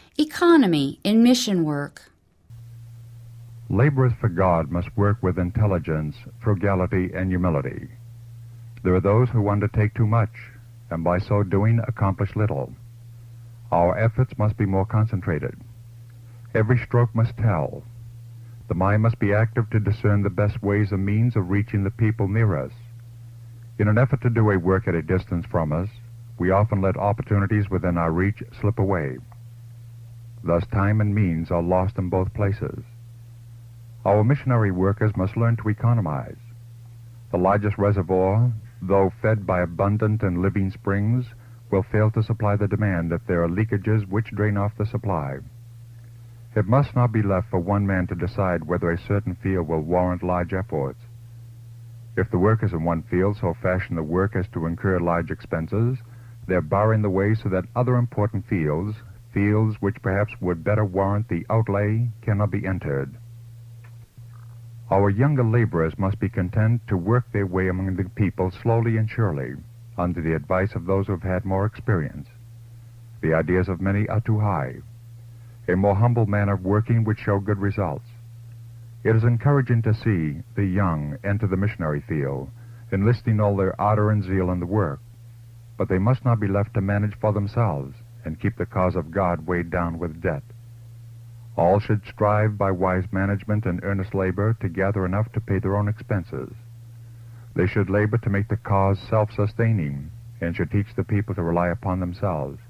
Economy in mission work. Laborers for God must work with intelligence, frugality, and humility. There are those who undertake too much, and by so doing accomplish little. Our efforts must be more concentrated. Every stroke must tell. The mind must be active to discern the best ways and means of reaching the people near us. In an effort to do a work at a distance from us, we often let opportunities within our reach slip away. Thus time and means are lost in both places. Our missionary workers must learn to economize. The largest reservoir, though fed by abundant and living springs, will fail to supply the demand if there are leakages which drain off the supply. It must not be left for one man to decide whether a certain field will warrant large efforts. If the workers in one field so fashion the work as to incur large expenses, they're barring the way so that other important fields which perhaps would better warrant the outlay, cannot be entered. Our younger laborers must be content to work their way among the people slowly and surely, under the advice of those who have had more experience. The ideas of many are too high. A more humble manner of working would show good results. It is encouraging to see the young enter the missionary field, enlisting all their ardor and zeal in the work, but they must not be left to manage for themselves and keep the cause of God weighed down with debt. All should strive by wise management and earnest labor to gather enough to pay their own expenses. They should labor to make the cause self-sustaining and should teach the people to rely upon themselves.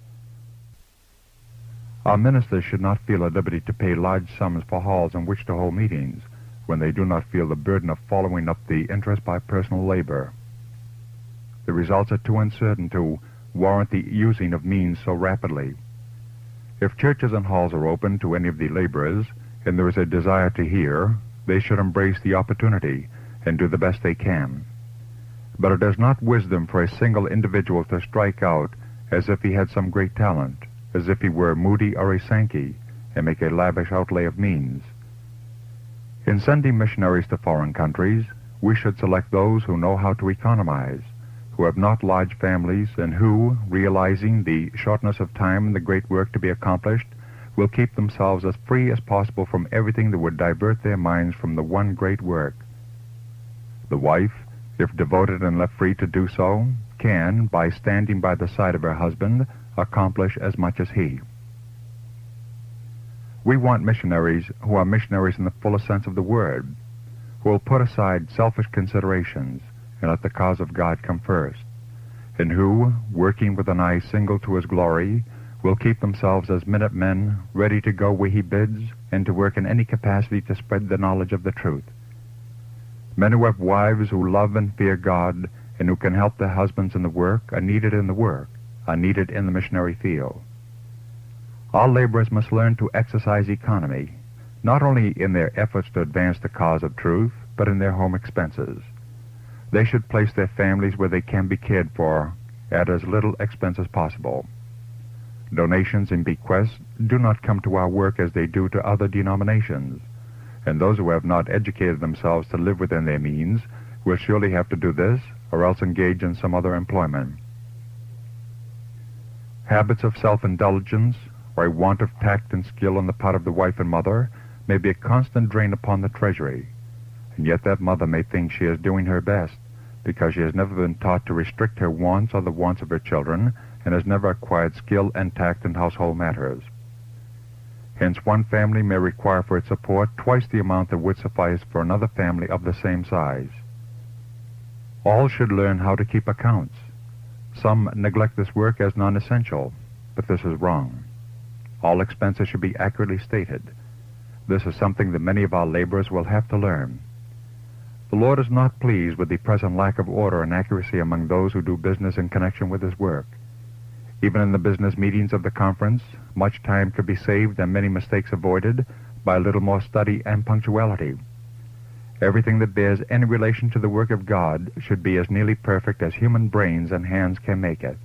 Our ministers should not feel at liberty to pay large sums for halls in which to hold meetings when they do not feel the burden of following up the interest by personal labor. The results are too uncertain to warrant the using of means so rapidly. If churches and halls are open to any of the laborers, and there is a desire to hear, they should embrace the opportunity and do the best they can. But it is not wisdom for a single individual to strike out as if he had some great talent, as if he were Moody or a Sankey, and make a lavish outlay of means. In sending missionaries to foreign countries, we should select those who know how to economize, who have not large families, and who, realizing the shortness of time and the great work to be accomplished, will keep themselves as free as possible from everything that would divert their minds from the one great work. The wife, if devoted and left free to do so, can, by standing by the side of her husband, accomplish as much as he. We want missionaries who are missionaries in the fullest sense of the word, who will put aside selfish considerations and let the cause of God come first, and who, working with an eye single to his glory, will keep themselves as minute-men, ready to go where he bids, and to work in any capacity to spread the knowledge of the truth. Men who have wives who love and fear God, and who can help their husbands in the work, are needed in the work, are needed in the missionary field. All laborers must learn to exercise economy, not only in their efforts to advance the cause of truth, but in their home expenses. They should place their families where they can be cared for at as little expense as possible. Donations and bequests do not come to our work as they do to other denominations, and those who have not educated themselves to live within their means will surely have to do this or else engage in some other employment. Habits of self-indulgence or a want of tact and skill on the part of the wife and mother may be a constant drain upon the treasury, and yet that mother may think she is doing her best because she has never been taught to restrict her wants or the wants of her children and has never acquired skill and tact in household matters. Hence one family may require for its support twice the amount that would suffice for another family of the same size. All should learn how to keep accounts. Some neglect this work as non-essential, but this is wrong. All expenses should be accurately stated. This is something that many of our laborers will have to learn. The Lord is not pleased with the present lack of order and accuracy among those who do business in connection with his work. Even in the business meetings of the conference, much time could be saved and many mistakes avoided by a little more study and punctuality. Everything that bears any relation to the work of God should be as nearly perfect as human brains and hands can make it.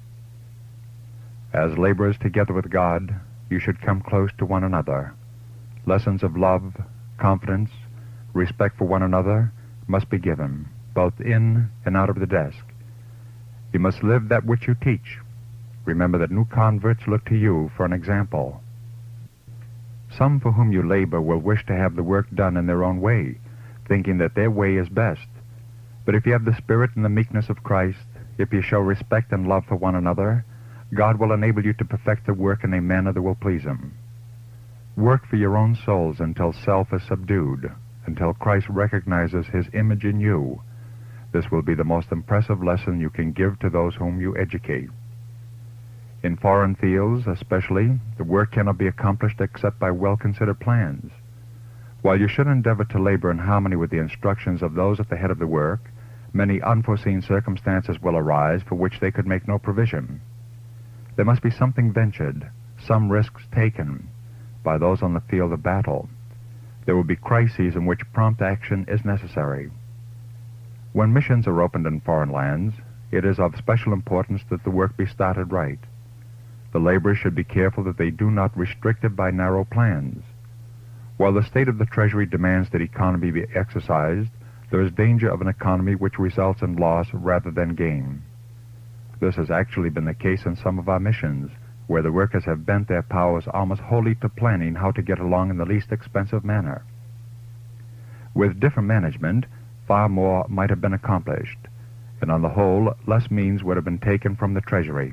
As laborers together with God, you should come close to one another. Lessons of love, confidence, respect for one another must be given, both in and out of the desk. You must live that which you teach. Remember that new converts look to you for an example. Some for whom you labor will wish to have the work done in their own way, thinking that their way is best. But if you have the spirit and the meekness of Christ, if you show respect and love for one another, God will enable you to perfect the work in a manner that will please Him. Work for your own souls until self is subdued, until Christ recognizes His image in you. This will be the most impressive lesson you can give to those whom you educate. In foreign fields, especially, the work cannot be accomplished except by well-considered plans. While you should endeavor to labor in harmony with the instructions of those at the head of the work, many unforeseen circumstances will arise for which they could make no provision. There must be something ventured, some risks taken by those on the field of battle. There will be crises in which prompt action is necessary. When missions are opened in foreign lands, it is of special importance that the work be started right. The laborers should be careful that they do not restrict it by narrow plans. While the state of the Treasury demands that economy be exercised, there is danger of an economy which results in loss rather than gain. This has actually been the case in some of our missions, where the workers have bent their powers almost wholly to planning how to get along in the least expensive manner. With different management, far more might have been accomplished, and on the whole, less means would have been taken from the Treasury.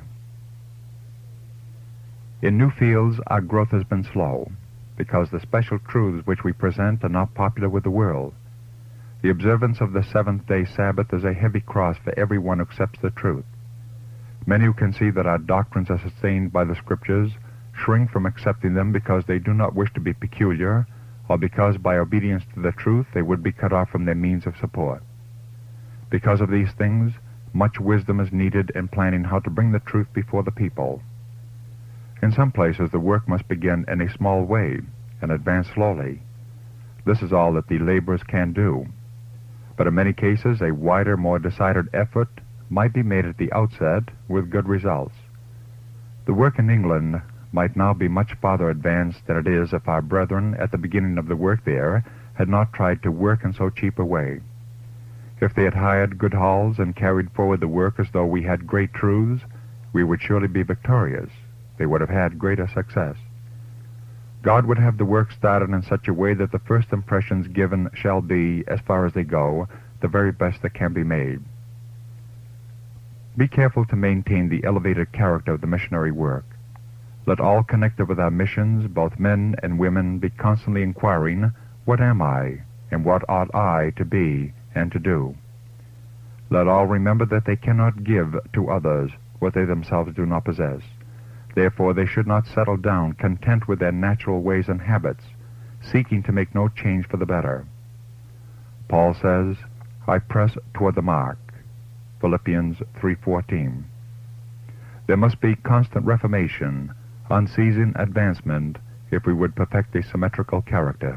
In new fields, our growth has been slow, because the special truths which we present are not popular with the world. The observance of the seventh-day Sabbath is a heavy cross for everyone who accepts the truth. Many who can see that our doctrines are sustained by the Scriptures shrink from accepting them because they do not wish to be peculiar, or because by obedience to the truth they would be cut off from their means of support. Because of these things, much wisdom is needed in planning how to bring the truth before the people. In some places the work must begin in a small way and advance slowly. This is all that the laborers can do. But in many cases a wider, more decided effort might be made at the outset with good results. The work in England might now be much farther advanced than it is if our brethren at the beginning of the work there had not tried to work in so cheap a way. If they had hired good halls and carried forward the work as though we had great truths, we would surely be victorious. They would have had greater success. God would have the work started in such a way that the first impressions given shall be, as far as they go, the very best that can be made. Be careful to maintain the elevated character of the missionary work. Let all connected with our missions, both men and women, be constantly inquiring, "What am I, and what ought I to be and to do?" Let all remember that they cannot give to others what they themselves do not possess. Therefore they should not settle down content with their natural ways and habits, seeking to make no change for the better. Paul says, "I press toward the mark." Philippians 3:14. There must be constant reformation, unceasing advancement, if we would perfect a symmetrical character.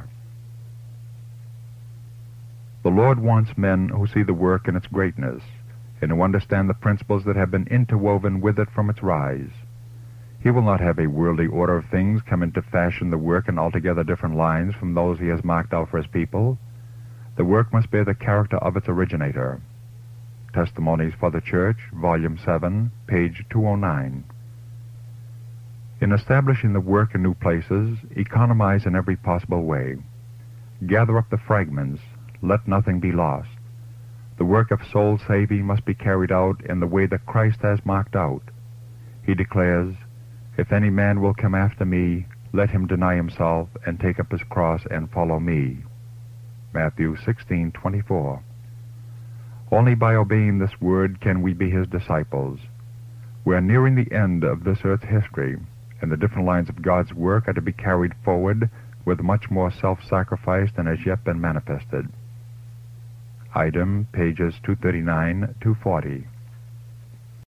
The Lord wants men who see the work in its greatness, and who understand the principles that have been interwoven with it from its rise. He will not have a worldly order of things come in to fashion the work in altogether different lines from those He has marked out for His people. The work must bear the character of its originator. Testimonies for the Church, Volume 7, page 209. In establishing the work in new places, economize in every possible way. Gather up the fragments, let nothing be lost. The work of soul saving must be carried out in the way that Christ has marked out. He declares, "If any man will come after me, let him deny himself and take up his cross and follow me." Matthew 16:24. Only by obeying this word can we be His disciples. We are nearing the end of this earth's history, and the different lines of God's work are to be carried forward with much more self-sacrifice than has yet been manifested. Item, pages 239-240.